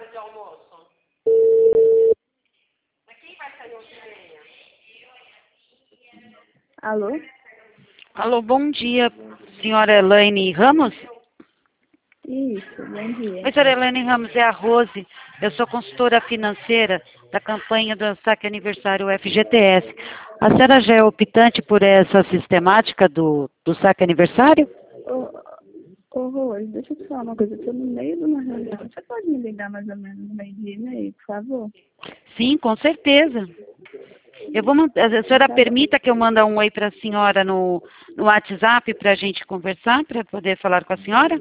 Alô? Alô, bom dia, senhora Elaine Ramos? Isso, bom dia. Oi, senhora Elaine Ramos, é a Rose. Eu sou consultora financeira da campanha do Saque Aniversário FGTS. A senhora já é optante por essa sistemática do Saque Aniversário? Ô, Rose, deixa eu te falar uma coisa. Eu tô no meio de uma reunião. Você pode me ligar mais ou menos no meio-dia e meio, por favor? Sim, com certeza. A senhora Tá bom. permita que eu mande um oi para a senhora no WhatsApp para a gente conversar, para poder falar com a senhora?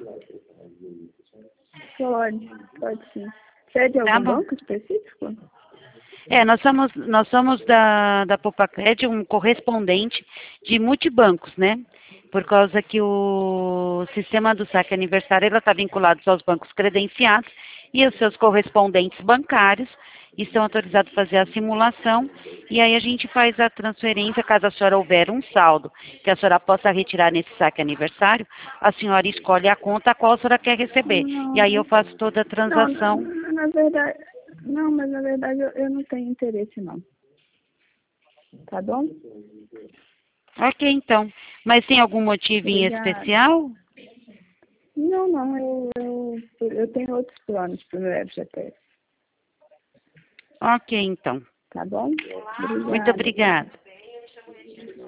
Pode sim. Você é de Tá algum bom. banco específico? Nós somos da Popacred, um correspondente de multibancos, né? Por causa que o sistema do saque aniversário está vinculado aos bancos credenciados e os seus correspondentes bancários estão autorizados a fazer a simulação e aí a gente faz a transferência, caso a senhora houver um saldo que a senhora possa retirar nesse saque aniversário, a senhora escolhe a conta a qual a senhora quer receber. E aí eu faço toda a Não, transação. na verdade... Não, mas na verdade eu não tenho interesse, não. Tá bom? Ok, então. Mas tem algum motivo em Obrigada. especial? Não, eu tenho outros planos para o meu FGTS. Ok, então. Tá bom? Muito Obrigada. obrigada.